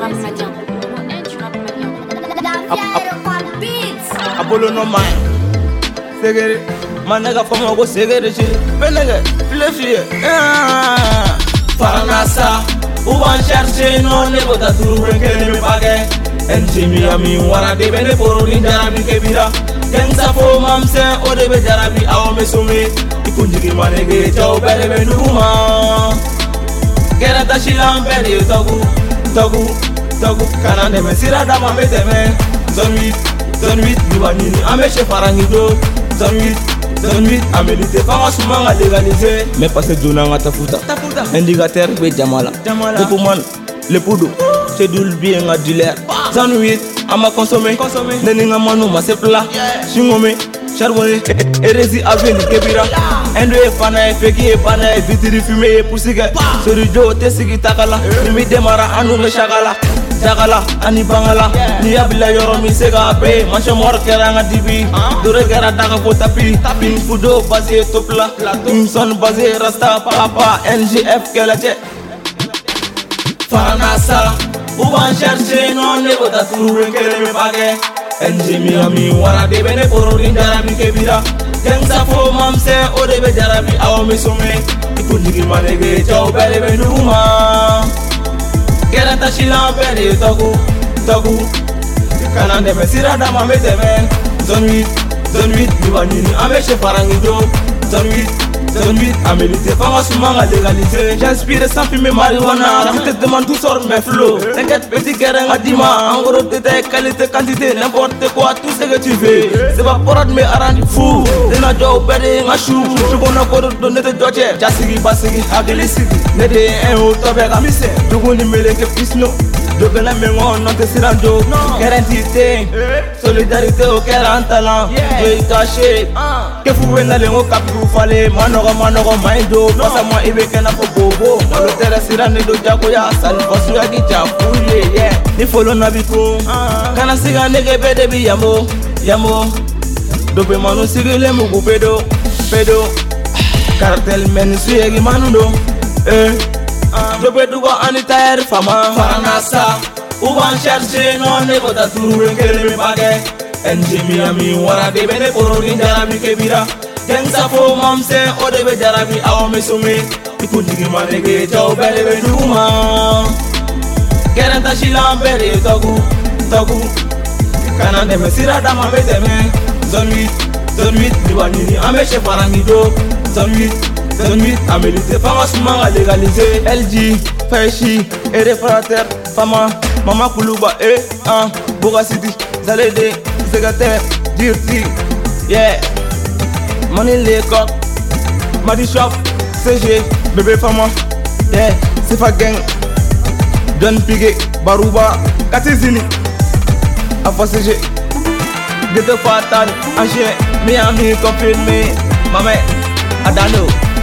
rap malien. Du rap malien. Apollo no mind. Segere, my nigga from go segere shit. Penega, fleshi. Faranasa, uban chercher non ne bota turu renkele me page. NG Miami wana de bene poro ni jarabi kebira. Kensa fo mamse o de be jarabi awo me sume. Ikunjigi manege chao bele be numa. Kera tashilam bele togu kana de me sira dama me teme. Zone 8 Dubanini ameshe farangido. Zone 8 amelite fanga sumanga légalisé. Mais passé dona nga tafuta indicateur be jamala Lepuman lepudo cedul bien nga dealer. Zone 8 ama consommer neni nga manu ma sepla shingome charbonné hérésie aveni kebira endo e fana e feki e pana e vitri fumé e poussiga sorijo te sigi takala mi demara anu me shagala ani bangala ni abila yoro mi sega pe manche mor kera nga dibi dore kera daga po tapi fudo basé topla son basé rasta papa NGF kelache Faranasa uban chercher non ne bota turu renkele me page NG Miami wana de bene poro ni jarabi kebira kensa fo mamse o de be jarabi awo me sume ikunjigi manege chao bele be numa kera tashilam bele togu kana de me sira dama me teme. Zone 8 Dubanini ameshe farangido. Zone 8 amelite fanga sumanga légalisé. J'inspire sans fumer marijuana. Je te demande tout sort mes flots. T'inquiète petit guerre nga dima. En gros détail, qualité, quantité, n'importe quoi, tout ce que tu veux. C'est pas pour me arranger fou. T'es na jo bede nga chou. Je connais quoi de nete doje. Jasigi basigi agili sigi. Nede en o tobe gamise. Je connais meleke pisno. Je connais mes mots non te siranjo. Guarantité, solidarité au cœur en talent. Je caché. Que vous venez le cap vous fallait manogo maindo. Passa moi ebe kana ko bobo. Malo tera sirane do jako ya sal fasu ya gicha fuye yeah. Ni follow na biko. Kana siga nege bede bi yamo. Dope manu sigile mugu pedo. Cartel men suyegi manundo. Dope dugo anitaire fama. Faranasa uban chercher non ne bota turu renkele me page. NG Miami wana de bene poro ni jarabi kebira. Kensa fo mamse o de be jarabi awo me sume. Ikunjigi manege chao bele be numa. Kera tashilam bele togu kana de me sira dama me teme. Zone 8 Dubanini ameshe farangido. Zone 8 amelite fanga sumanga légalisé. LG Faishi ere frater fama mama kuluba Boga City Zalede Zegater Dirty yeah Money Lekok Madi Shop CG Bébé Fama yeah Sifa Gang John Piguet Baruba Katizini Afa CG Gete Fatan Anche Miami confirmé Mame Adano